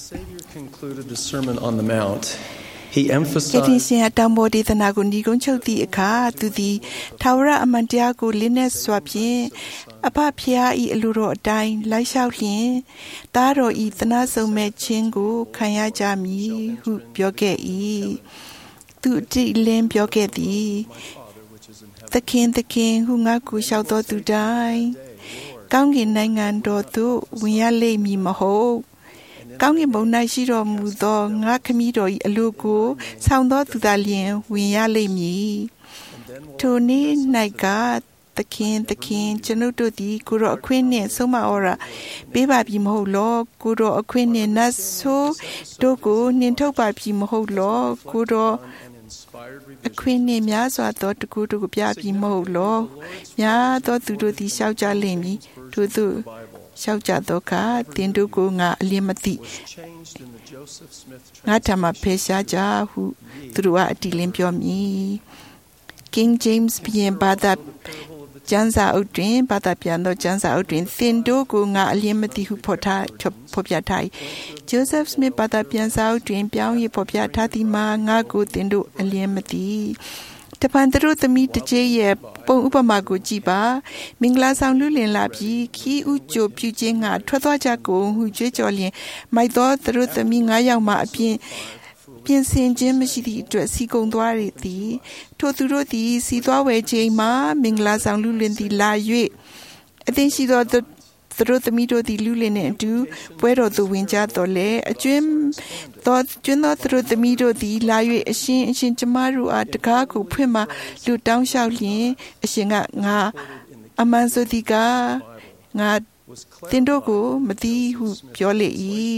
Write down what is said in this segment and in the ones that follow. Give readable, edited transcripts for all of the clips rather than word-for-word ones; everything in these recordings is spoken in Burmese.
Savior concluded the Sermon on the Mount, he ကတိ emphasized ရှင်အတောင်ပေါ်ဒေသနာကိုညီကုန်းချုပ်သည့်အခါသူသည်ထာဝရအမှန်တရားကိုလင်းနဲ့စွာဖြင့်အဖဖျားဤအလိုတော်အတိုင်းလိုက်လျှောက်လျင်သားတော်ဤသနာဆုံးမဲ့ခြင်းကိုခံရကြမည်ဟုပြောခဲ့၏သူတိလင်းပြောခဲ့သည်သခင်သခင်ဟုငါကိုလျှောက်တော်သူတိုင်းကောင်းကင်နိုင်ငံတော်သို့ဝင်ရလိမ့်မည်မဟုတ်ကောင်းကင်ဘုံ၌ရှိတော်မူသောငါခမည်းတော်၏အလိုကိုဆောင်သောသူသာလျှင်ဝင်ရလိမ့်မည်ထိုနေ့၌ကသခင်သခင်ကျွန်ုပ်တို့သည်ကိုရောအခွင့်နှင့်ဆုံးမဩရာပေးပါပြီမဟုတ်လောကိုရောအခွင့်နှင့်နတ်ဆိုးတို့ကိုနှင်ထုတ်ပါပြီမဟုတ်လောကိုရောအခွင့်နှင့်များစွာသောတကူတို့ကိုပြပြီမဟုတ်လောများသောသူတို့သည်ရှောက်ကြလိမ့်မည်ထို့သူရှောက်ကြသောအခါသင်တို့ကိုငါအလင်းမသိငါထမဖယ်ရှားကြဟုသူတို့ကအတိလင်းပြောမည် King James ပြင်ဘာသာကျမ်းစာအုပ်တွင်ဘာသာပြန်သောကျမ်းစာအုပ်တွင်သင်တို့ကိုငါအလင်းမသိဟုဖော်ပြထား Joseph Smith ဘာသာပြန်စာအုပ်တွင်ပြောင်း၍ဖော်ပြထားသည်မှာငါကိုသင်တို့အလင်းမသိတပန်တို့သမီးတကြေးရဲ့ပုံဥပမာကိုကြည့်ပါမင်္ဂလာဆောင်လူလင်လာပြီးခီးဥကြိုပြုခြင်းကထွက်သွားကြကုန်ဟုကြွေးကြော်လျင်မိုက်သောတို့သမီး9ယောက်မှအပြင်ဆင်ခြင်းမရှိသည့်အတွက်စီကုံသွားရသည်ထိုသူတို့သည်စီသွားဝဲခြင်းမှာမင်္ဂလာဆောင်လူလင်သည်လာ၍အသင်ရှိသောသူတို့သမီးတို့သည်လူလင်နှင့်အတူပွဲတော်သို့ဝင်ကြတော်လဲအကျွင်းသောသူတို့သမီးတို့သည်လာ၍အရှင်ကျမတို့အားတကားကိုဖွင့်မှလူတောင်းလျှောက်လျင်အရှင်ကငါအမှန်ဆိုသည်ကငါသင်တို့ကိုမသိဟုပြောလေ၏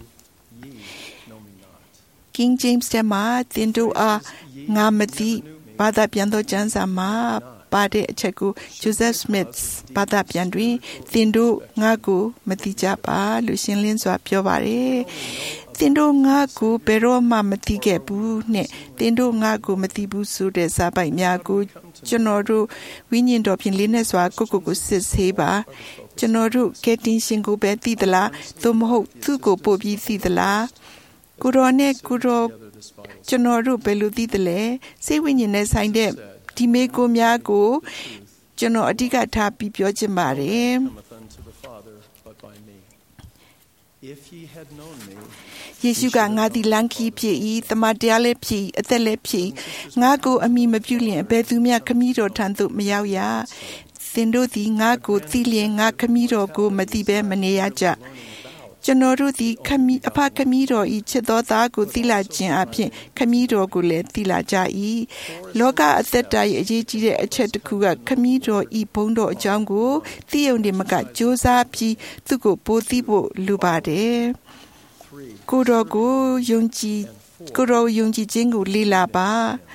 King James ထဲမှာသင်တို့အားငါမသိဘာသာပြန်သောကျမ်းစာမှာပါတဲ့အချက်ကို Joseph Smith ဘာသာပြန်တွင်သင်တို့ငါကိုမသိကြပါလို့ရှင်းလင်းစွာပြောပါတယ်သင်တို့ငါကိုဘယ်တော့မှမသိခဲ့ဘူးနဲ့သင်တို့ငါကိုမသိဘူးဆိုတဲ့စာပိုက်များကိုကျွန်တော်တို့ဝိညာဉ်တော်ဖြင့်လေးနဲ့စွာကိုစစ်ဆေးပါကျွန်တော်တို့ကယ်တင်ရှင်ကိုပဲသိသလားသို့မဟုတ်သူ့ကိုပို့ပြီးသိသလားကိုရောနဲ့ကိုရောကျွန်တော်တို့ဘယ်လိုသိသလဲစိတ်ဝိညာဉ်နဲ့ဆိုင်တဲ့ဒီမေကိုများကိုကျွန်တော်အဓိကထားပြီးပြောချင်ပါတယ်ယေရှုကငါသည်လမ်းခီးဖြစ်၏တမန်တရားလည်းဖြစ်၏အသက်လည်းဖြစ်၏ငါကိုအမိမပြုလျင်ဘယ်သူမျှခမည်းတော်ထံသို့မရောက်ရသင်တို့သည်ငါကိုသိလျင်ငါခမည်းတော်ကိုမသိဘဲမနေရကြကျွန်တော်တို့သည်အဖခမည်းတော်ဤချစ်သောသားကိုသိလာခြင်းအပြင်ခမည်းတော်ကိုလည်းသိလာကြ၏လောကအသက်တာ၏အရေးကြီးတဲ့အချက်တစ်ခုကခမည်းတော်ဤဘုန်းတော်အကြောင်းကိုသိရုံနဲ့မကကြိုးစားပြီးသူ့ကိုပိုသိဖို့လိုပါတယ်ကိုတော်ကိုယုံကြည်ခြင်းကိုလေ့လာပါ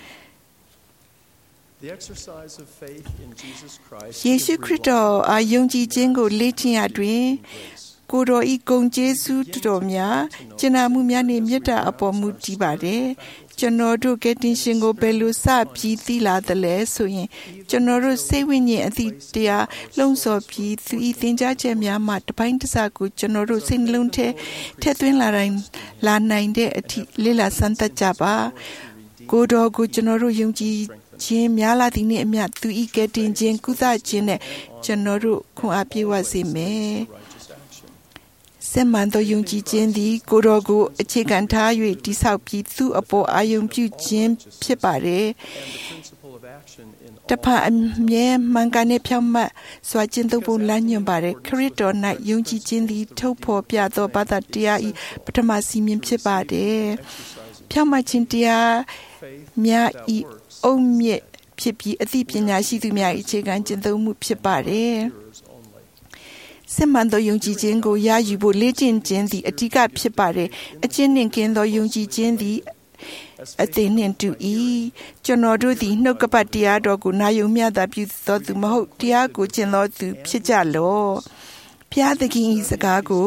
ယေရှုခရစ်တော်အားယုံကြည်ခြင်းကိုလေ့ကျင့်ရတွင်ကိုတော်ဤဂုဏ်ကျေးဇူးတော်များကျင့်မှုများနှင့်မေတ္တာအပေါ်မူတည်ပါတယ်ကျွန်တော်တို့ကယ်တင်ရှင်ကိုဘယ်လိုစပြီးသိလာသလဲဆိုရင်ကျွန်တော်တို့စိတ်ဝိညာဉ်အသည့်တရားလှုံ့ဆော်ပြီးသူဤသင်ကြားချက်များမှတစ်ပိုင်းတစ်စကိုကျွန်တော်တို့စိတ်နှလုံးထဲထည့်သွင်းလာနိုင်တဲ့အထိလေ့လာစမ်းသပ်ကြပါကိုတော်ကိုကျွန်တော်တို့ယုံကြည်ခြင်းများလာသည်နှင့်အမျှသူဤကယ်တင်ခြင်းကုသခြင်းနဲ့ကျွန်တော်တို့ခွန်အားပြေဝစေမယ်စင်မှန်သောယုံကြည်ခြင်းသည်ကိုတော်ကိုအခြေခံထား၍တည်ဆောက်ပြီးသူ့အပေါ်အာရုံပြုခြင်းဖြစ်ပါတယ်တဖန်အမြဲမှန်ကန်တဲ့ဖြောင့်မတ်စွာကျင့်သုံးဖို့လမ်းညွှန်ပါတယ်ခရစ်တော်၌ယုံကြည်ခြင်းသည်ထုတ်ဖော်ပြသောဘာသာတရား၏ပထမစီမင်းဖြစ်ပါတယ်ဖြောင့်မတ်ခြင်းတရားများ၏အုံမြင့်ဖြစ်ပြီးအသိပညာရှိသူများ၏အခြေခံကျင့်သုံးမှုဖြစ်ပါတယ်စင်မှန်သောယုံကြည်ခြင်းကိုရယူဖို့လေ့ကျင့်ခြင်းသည်အဓိကဖြစ်ပါတယ်အကျဉ်းနှင့်ကင်းသောယုံကြည်ခြင်းသည်အသင်နှင့်တူ၏ကျွန်တော်တို့သည်နှုတ်ကပတ်တရားတော်ကိုနာယုံမျှသာပြုသောသူမဟုတ်တရားကိုကျင့်သောသူဖြစ်ကြလော့ဘုရားသခင်၏စကားကို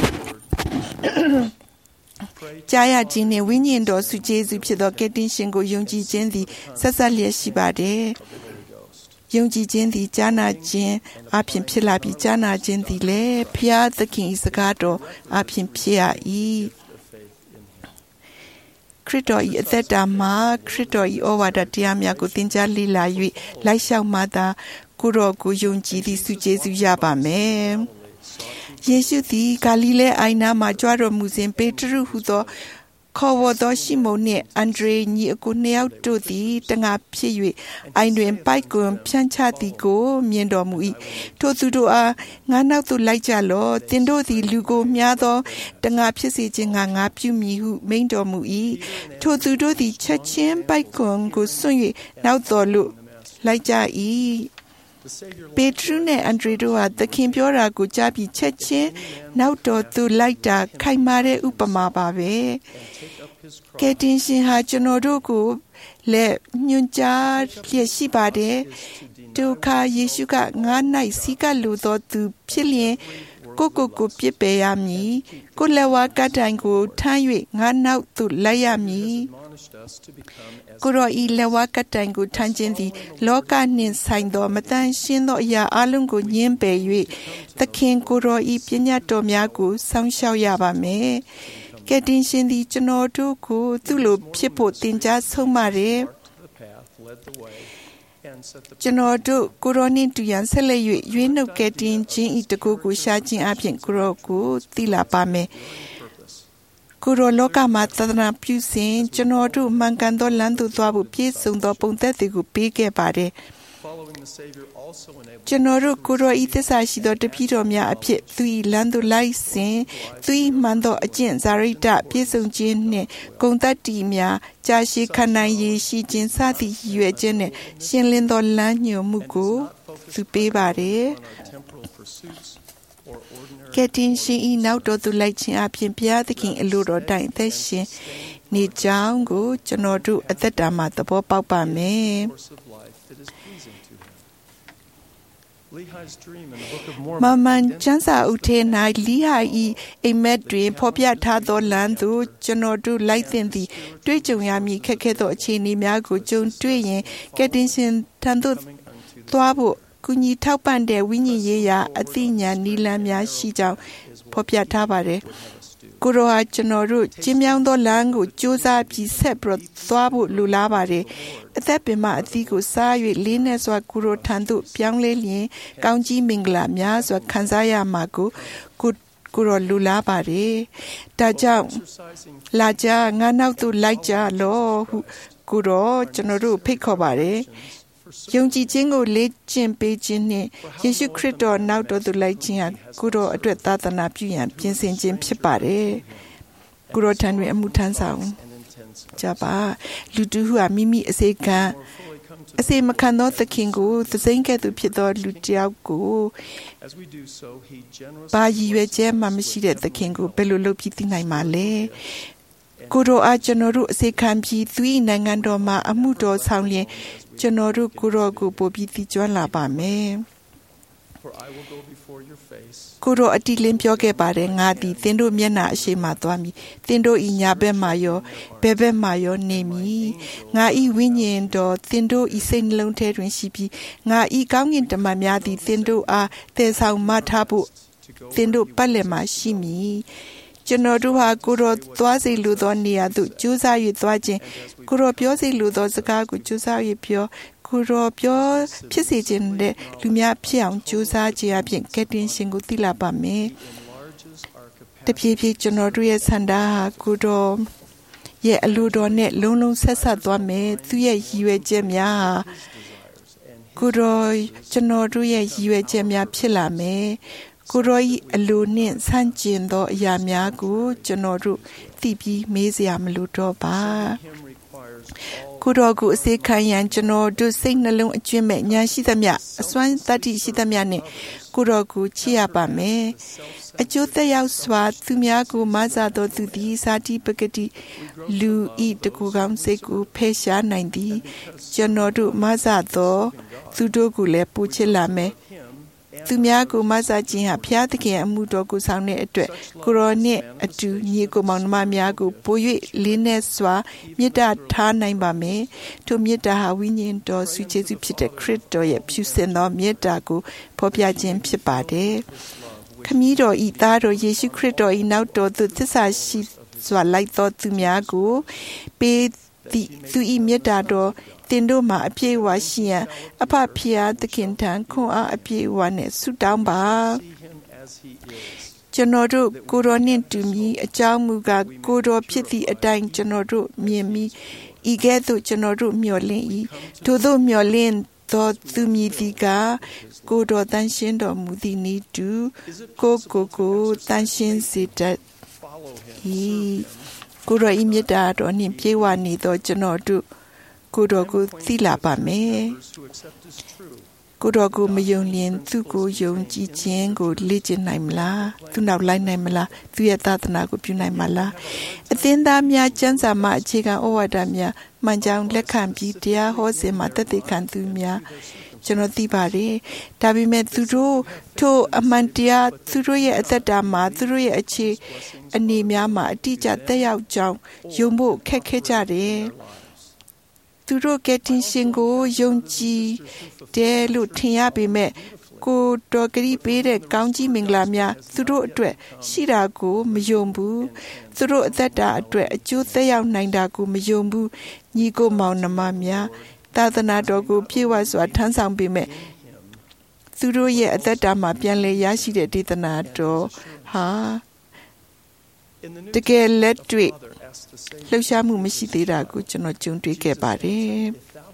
ကြားရခြင်းနှင့်ဝိညာဉ်တော်ဆုကျေးဇူးဖြစ်သောကယ်တင်ရှင်ကိုယုံကြည်ခြင်းသည်ဆက်ဆက်လျက်ရှိပါတယ်ယုံကြည်ခြင်းသည်ကြားနာခြင်းအပြင်ဖြစ်လာပြီးကြားနာခြင်းသည်လည်းဘုရားသခင်၏စကားတော်အပြင်ဖြစ်ရ၏ရစ်တော်၏အသက်တာမှာခရစ်တော်၏ဩဝါဒတရားများကိုသင်ကြားလေ့လာ၍လိုက်လျှောက်မှသာကိုယ်တော်ကိုယုံကြည်သည့်ဆုကျေးဇူးရပါမယ်ယေရှုသည်ဂါလိလဲအိုင်နာမှကြွတော်မူစဉ်ပေတရုဟုသောခေါ်ဝေါ်သောရှိမုန်နှင့်အန်ဒရေညီအကိုနှစ်ယောက်တို့သည်တငါဖြစ်၍အိုင်တွင်ပိုက်ကွန်ဖြန့်ချသည်ကိုမြင်တော်မူ၏ထိုသူတို့အားငါနောက်သို့လိုက်ကြလော့သင်တို့သည်လူကိုမြားသောတငါဖြစ်စေခြင်းငါပြုမည်ဟုမိန့်တော်မူ၏ထိုသူတို့သည်ချက်ချင်းပိုက်ကွန်ကိုစွန့်၍နောက်တော်သို့လိုက်ကြ၏ပေတရုနှင့်အန်ဒရေတို့ဟာသခင်ပြောတာကိုကြားပြီးချက်ချင်းနောက်တော်သို့လိုက်တာခိုင်မာတဲ့ဥပမာပါပဲကယ်တင်ရှင်ဟာကျွန်တော်တို့ကိုလက်ညွှန်ကြားလျက်ရှိပါတယ်ဒုက္ခယေရှုကငါ၌စီကလူသောသူဖြစ်လျင်ကိုပြစ်ပယ်ရမည်ကိုလက်ဝါးကတိုင်ကိုထမ်း၍ငါနောက်သို့လိုက်ရမည်ကိုရောဤလက်ဝါးကတိုင်ကိုထမ်းခြင်းသည်လောကနှင့်ဆိုင်သောမတန်ရှင်းသောအရာအလုံးကိုညှင်းပယ်၍သခင်ကိုရောဤပညာတော်များကိုစောင့်ရှောက်ရပါမယ်ကယ်တင်ရှင်သည်ကျွန်တော်တို့ကိုသူ့လိုဖြစ်ဖို့သင်ကြားဆုံးမတယ်ကျွန်တော်တို့ကိုရောနှင့်တူရန်ဆက်လက်၍ရွေးနှုတ်ကယ်တင်ခြင်းဤတကူကိုရှားခြင်းအပြင်ကိုရောကိုသိလာပါမယ်ကိုရောလောကမှာသဒ္ဒနာပြုစဉ်ကျွန်တော်တို့မှန်ကန်သောလမ်းသို့သွားဖို့ပြည့်စုံသောပုံသက်တွေကိုပေးခဲ့ပါတယ်ကျွန်တော်တို့ကိုရောဤသစ္စာရှိသောတပည့်တော်များအဖြစ်သူ၏လမ်းသို့လိုက်စဉ်သူ၏မှန်သောအကျင့်ဇာရိတပြည့်စုံခြင်းနှင့်ဂုဏ်သတ္တိများကြာရှည်ခံနိုင်ရည်ရှိခြင်းစသည့်ရည်ရွယ်ခြင်းနှင့်ရှင်းလင်းသောလမ်းညွှန်မှုကိုသူပေးပါတယ်ကယ်တင်ရှင်၏နောက်တော်သို့လိုက်ခြင်းအပြင်ဘုရားသခင်အလိုတော်တိုင်အသက်ရှင်နေကြောင်းကိုကျွန်တော်တို့အသက်တာမှာသဘောပေါက်ပါမယ်မမန်ကျမ်းစာအုပ်ထဲ၌လီဟာဤအိမ်မက်တွင်ဖော်ပြထားသောလမ်းသို့ကျွန်တော်တို့လိုက်သင့်သည်တွေ့ကြုံရမည်ခက်ခဲသောအခြေအနေများကိုကြုံတွေ့ရင်ကယ်တင်ရှင်ထံသို့သွားဖို့ကုညီထောက်ပံ့တဲ့ဝိညာဉ်ရေးရာအသိဉာဏ်နည်းလမ်းများရှိကြောင်းဖော်ပြထားပါတယ်ကိုရောဟာကျွန်တော်တို့ကျင်းမြောင်းသောလမ်းကိုစူးစမ်းပြီးဆက်ပြီးသွားဖို့လိုလားပါတယ်အသက်ပင်မအသီးကိုစား၍လေးနဲ့စွာကိုရောထံသို့ပြောင်းလဲလျင်ကောင်းကြီးမင်္ဂလာများစွာခံစားရမှာကိုရောလိုလားပါတယ်ဒါကြောင့်လာကြငါနောက်သို့လိုက်ကြလောဟုကိုရောကျွန်တော်တို့ဖိတ်ခေါ်ပါတယ်ယုံကြည်ခြင်းကိုလေ့ကျင့်ပေးခြင်းနှင့်ယေရှုခရစ်တော်နောက်တော်သို့လိုက်ခြင်းဟာကိုယ်တော်အတွက်သာသနာပြုရန်ပြင်ဆင်ခြင်းဖြစ်ပါတယ်။ကိုယ်တော်ထံတွင်အမှုထမ်းဆောင်ကြပါလူတူဟုမိမိအစေမခံသောသခင်ကိုသစိမ့်ကဲ့သို့ဖြစ်သောလူတစ်ယောက်ကိုဘာရည်ရွယ်ချက်မှမရှိတဲ့သခင်ကိုဘယ်လိုလုပ်ပြီးသိနိုင်မှာလဲ။ကိုယ်တော်အားကျွန်တော်တို့အစေခံပြီးသူ၏နိုင်ငံတော်မှာအမှုတော်ဆောင်လျင်ကျွန်တော်တို့ကိုရောကိုပို့ပြီးသိကျွမ်းလာပါမယ်ကိုရောအတိလင်းပြောခဲ့ပါတယ်ငါသည်သင်တို့မျက်နှာအရှိမှသွားမည်သင်တို့ဤညာဘက်မှရောဘယ်ဘက်မှရောနေမည်ငါဤဝိညာဉ်တော်သင်တို့ဤစိတ်နှလုံးထဲတွင်ရှိပြီးငါဤကောင်းကင်တမန်များသည်သင်တို့အားတည်ဆောင်မထားဖို့သင်တို့ပတ်လည်မှာရှိမည်ကျွန်တော်တို့ဟာကိုရောသွားစေလိုသောနေရာသို့ကြိုးစား၍သွားခြင်းကိုရောပြောစေလိုသောစကားကိုကြိုးစား၍ပြောကိုရောပြောဖြစ်စေခြင်းတဲ့လူများဖြစ်အောင်ကြိုးစားခြင်းအပြင်ကယ်တင်ရှင်ကိုသိလာပါမယ်တဖြည်းဖြည်းကျွန်တော်တို့ရဲ့ဆန္ဒဟာကိုရောရဲ့အလိုတော်နဲ့လုံးလုံးဆက်ဆက်သွားမယ်သူရဲ့ရည်ရွယ်ချက်များဟာကိုရောကျွန်တော်တို့ရဲ့ရည်ရွယ်ချက်များဖြစ်လာမယ်ကိုရောဤအလိုနှင့်ဆန့်ကျင်သောအရာများကိုကျွန်တော်တို့သိပြီးမေးစရာမလိုတော့ပါကိုရောကိုအစေခံရန်ကျွန်တော်တို့စိတ်နှလုံးအကျွင့်မဲ့ဉာဏ်ရှိသမျှအစွမ်းတတ္တိရှိသမျှနဲ့ကိုရောကိုချစ်ရပါမယ်အကျိုးသက်ရောက်စွာသူများကိုမဆသောသူသည်ဇာတိပဂတိလူဤတကူကောင်းစိတ်ကိုဖယ်ရှားနိုင်သည်ကျွန်တော်တို့မဆသောသူတို့ကိုလည်းပူချစ်လာမယ်သူများကိုမဆခြင်းဟာဘုရားသခင်အမှုတော်ကိုဆောင်တဲ့အတွက်ကိုရောနှင့်အတူညီကိုမောင်နှမများကိုပို၍လေးနက်စွာမေတ္တာထားနိုင်ပါမယ်ထိုမေတ္တာဟာဝိညာဉ်တော်ဆုကျေးဇူးဖြစ်တဲ့ခရစ်တော်ရဲ့ဖြူစင်သောမေတ္တာကိုဖော်ပြခြင်းဖြစ်ပါတယ်ခမည်းတော်ဤသားတော်ယေရှုခရစ်တော်ဤနောက်တော်သို့သစ္စာရှိစွာလိုက်သောသူများကိုပေးသည့်သူ၏မြတ်တာတော်တင်တို့မှာအပြည့်အဝရှိရန်အဖဖျားသခင်ထံခွန်အားအပြည့်အဝနဲ့ဆုတောင်းပါကျွန်တော်တို့ကိုယ်တော်နှင့်တူမီအကြောင်းမူကားကိုယ်တော်ဖြစ်သည့်အတိုင်းကျွန်တော်တို့မြင်မိဤကဲ့သို့ကျွန်တော်တို့မျှော်လင့်၏ထို့သောမျှော်လင့်သောသူမည်သည်ကကိုယ်တော်တန်ရှင်းတော်မူသည့်နည်းတူကိုတန်ရှင်းစေတတ်၏ကိုယ်တော်၏မြတ်တာတော်နှင့်ပြေဝနေသောကျွန်တော်တို့ကိုယ်တော်ကိုသိလာပါမယ်ကိုယ်တော်ကိုမယုံလျင်သူကိုယုံကြည်ခြင်းကိုလေ့ကျင့်နိုင်မလားသူနောက်လိုက်နိုင်မလားသူရဲ့သာသနာကိုပြုနိုင်မလားအသင်းသားများကျမ်းစာမှာအခြေခံဩဝါဒများမှန်ကြောင်းလက်ခံပြီးတရားဟောစဉ်မှာသက်သေခံသူများကျွန်တော်သိပါတယ်ဒါပေမဲ့သူတို့ထိုအမှန်တရားသူတို့ရဲ့အသက်တာမှာသူတို့ရဲ့အခြေအနေများမှာအတိအကျသက်ရောက်ကြောင်းယုံဖို့ခက်ခဲကြတယ်သူတို့ကတင်ရှင်ကိုယုံကြည်တယ်လို့ထင်ရပေမဲ့ကိုတော်ကလေးပေးတဲ့ကောင်းကြီးမင်္ဂလာများသူတို့အတွက်ရှိတာကိုမယုံဘူးသူတို့အသက်တာအတွက်အကျိုးသက်ရောက်နိုင်တာကိုမယုံဘူးညီကိုမောင်နှမများသာသနာတော်ကိုပြေဝစွာထမ်းဆောင်ပေမဲ့သူတို့ရဲ့အသက်တာမှာပြန်လည်ရရှိတဲ့ဒေသနာတော်ဟာတကယ်လက်တွေ့လှုပ်ရှားမှုမရှိသေးတာကိုကျွန်တော်ကြုံတွေ့ခဲ့ပါတယ်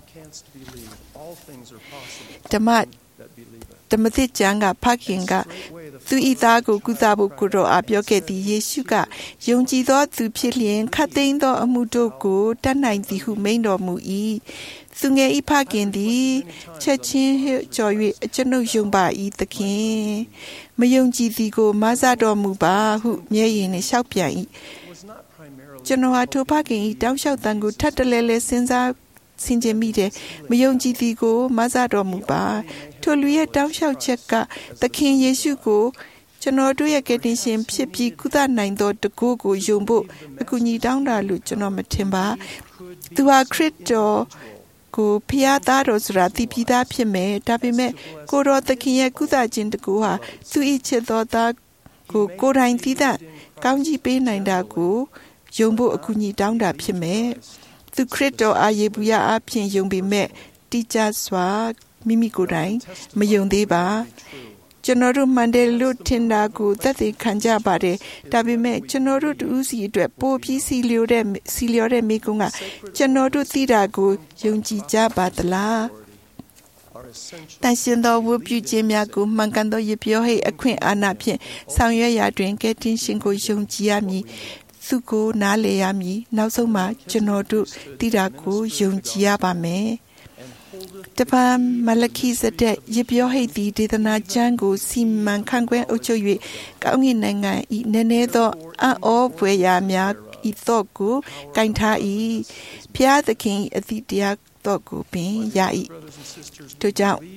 ဓမ္မသစ်ကျမ်းကဖခင်ကသူဤသားကိုကုသဖို့ကိုတော်အားပြောခဲ့သည်ယေရှုကယုံကြည်သောသူဖြစ်လျင်ခတ်သိမ်းသောအမှုတို့ကိုတတ်နိုင်သည်ဟုမိန့်တော်မူ၏သူငယ်ဤဖခင်သည်ချက်ချင်းကြော်၍အကျွန်ုပ်ယုံပါ၏သခင်မယုံကြည်သည်ကိုမဆတော်မူပါဟုမျက်ရည်နှင့်လျှောက်ပြန်၏ကျွန်တော်ဟာထိုဖခင်ဤတောင်းလျှောက်တန်ကိုထပ်တလဲလဲစဉ်းစားဆင်ခြင်မိတယ်မယုံကြည်သည်ကိုမဆတော်မူပါထိုလူရဲ့တောင်းလျှောက်ချက်ကသခင်ယေရှုကိုကျွန်တော်တို့ရဲ့ကယ်တင်ရှင်ဖြစ်ပြီးကုသနိုင်သောတကူကိုယုံဖို့အကူအညီတောင်းတာလို့ကျွန်တော်မထင်ပါသူဟာခရစ်တော်ကိုဖျားသားတော်ဆိုတာသိပြီးသားဖြစ်မယ်ဒါပေမဲ့ကိုတော်သခင်ရဲ့ကုသခြင်းတကူဟာသူ၏ချစ်တော်သားကိုကိုယ်တိုင်သိတဲ့ကောင်းကြီးပေးနိုင်တာကိုယုံဖို့အကူအညီတောင်းတာဖြစ်မယ်သူခရစ်တော်အားယေဘုယျအားဖြင့်ယုံပေမဲ့တိကျစွာမိမိကိုယ်တိုင်မယုံသေးပါကျွန်တော်တို့မှန်တယ်လို့ထင်တာကိုသက်သေခံကြပါတယ်ဒါပေမဲ့ကျွန်တော်တို့တူးစီအတွက်ပိုပြီးစီလျော်တဲ့မိကုန်းကကျွန်တော်တို့သိတာကိုယုံကြည်ကြပါသလားတန်ရှင်သောဝတ်ပြုခြင်းများကိုမှန်ကန်သောရပြောဟိတ်အခွင့်အာဏာဖြင့်ဆောင်ရွက်ရာတွင်ကယ်တင်ရှင်ကိုယုံကြည်ရမည်သူကိုနားလည်ရမည်နောက်ဆုံးမှာကျွန်တော်တို့သိတာကိုယုံကြည်ရပါမယ်တပံမလခိစတဲ့ရပြောဟိတ်သည်ဒေသနာကျမ်းကိုစီမံခန့်ခွဲအုပ်ချုပ်၍ကောင်းကင်နိုင်ငံ၏နည်းနည်းသောအံ့ဩဖွယ်ရာများဤတော့ကိုကင်ထား၏ဖျားသခင်အသည့်တရားတော့ကိုပင်ရ၏တို့ကြောင့်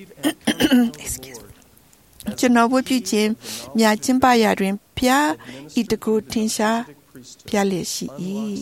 ကျွန်တော်ဝတ်ပြုခြင်းများကျင်းပရာတွင်ဖျားဤတကူထင်ရှားပြလျက်ရှိ၏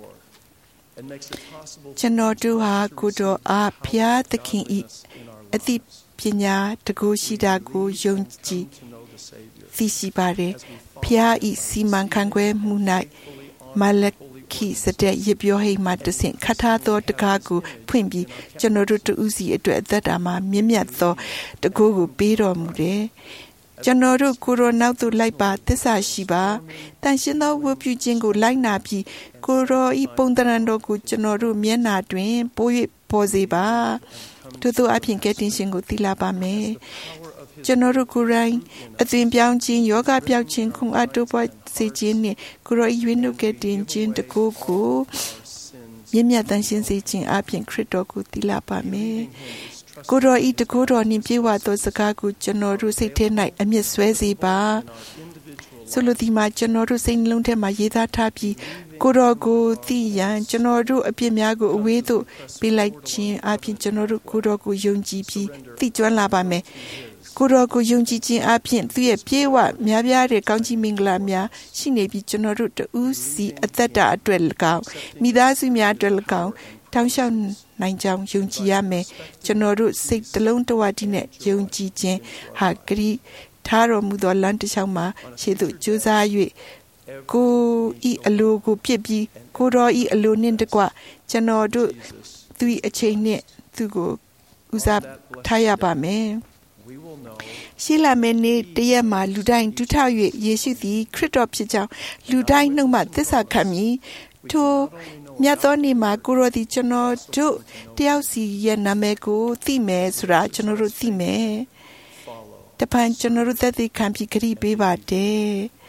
ကျွန်တော်တို့ဟာကိုတော်အားဖျားသခင်၏အသိပညာတကူရှိတာကိုယုံကြည်သိရှိပါတယ်ဖျား၏စီမံခန့်ခွဲမှု၌မလခိစတဲ့ရပြောဟိတ်မှတဆင့်ခတ်ထားသောတကားကိုဖွင့်ပြီးကျွန်တော်တို့တူးစီအတွက်အသက်တာမှာမြင့်မြတ်သောတကူကိုပေးတော်မူတယ်ကျွန်တော်တို့ကိုရောနောက်သို့လိုက်ပါသစ္စာရှိပါတန်ရှင်းသောဝတ်ပြုခြင်းကိုလိုက်နာပြီးကိုရောဤပုံသဏ္ဍာန်တော်ကိုကျွန်တော်တို့မျက်နာတွင်ပိုး၍ပေါ်စေပါထို့သောအဖြစ်ကယ်တင်ရှင်ကိုသိလာပါမယ်ကျွန်တော်တို့ကိုယ်တိုင်အသွင်ပြောင်းခြင်းယောဂပြောက်ခြင်းခုံအတူပွားစေခြင်းနှင့်ကိုရောရွေးနှုတ်ကယ်တင်ခြင်းတကူကိုမြင့်မြတ်တန်ရှင်းစေခြင်းအပြင်ခရစ်တော်ကိုသိလာပါမယ်ကိုတော်ဤတကိုးတော်နှင့်ပြေဝသောစကားကိုကျွန်တော်တို့စိတ်ထဲ၌အမြင့်ဆွဲစေပါဆိုလိုသည်မှာကျွန်တော်တို့စိတ်နှလုံးထဲမှာရေးသားထားပြီးကိုတော်ကိုသိရန်ကျွန်တော်တို့အပြစ်များကိုအဝေးသို့ပေးလိုက်ခြင်းအပြင်ကျွန်တော်တို့ကိုတော်ကိုယုံကြည်ပြီးသိကျွမ်းလာပါမယ်ကိုတော်ကိုယုံကြည်ခြင်းအပြင်သူရဲ့ပြေဝများပြားတဲ့ကောင်းကြီးမင်္ဂလာများရှိနေပြီးကျွန်တော်တို့တူးစီအသက်တာအတွက်၎င်းမိသားစုများအတွက်၎င်းတောင်းလျှောက်နိုင်ကြောင်းယုံကြည်ရမယ်ကျွန်တော်တို့စိတ်တလုံးတဝတည်းနဲ့ယုံကြည်ခြင်းဟာဂရိထားတော်မူသောလမ်းတစ်လျှောက်မှာရှေ့သို့ကြိုးစား၍ကိုဤအလိုကိုပြစ်ပြီးကိုတော်ဤအလိုနှင့်တကွကျွန်တော်တို့သူ၏အချိန်နှင့်သူကိုဦးစားထားရပါမယ်ရှိလာမယ့်နေ့တရက်မှာလူတိုင်းဒုထ၍ယေရှုသည်ခရစ်တော်ဖြစ်ကြောင်းလူတိုင်းနှုတ်မှသစ္စာခံမည်ထိုမြတ်သောနေ့မှာကိုတော်သည်ကျွန်တော်တို့တယောက်စီရဲ့နာမည်ကိုသိမယ်ဆိုတာကျွန်တော်တို့သိမယ်တပန်ကျွန်တော်တို့သက်သေခံပြီးခရီးပေးပါတယ်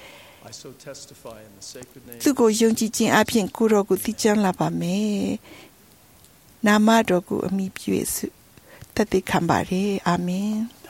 သူကိုယုံကြည်ခြင်းအပြင်ကိုတော်ကိုသိကြလာပါမယ်နာမတော်ကိုအမိပြုသက်သေခံပါတယ်အာမင်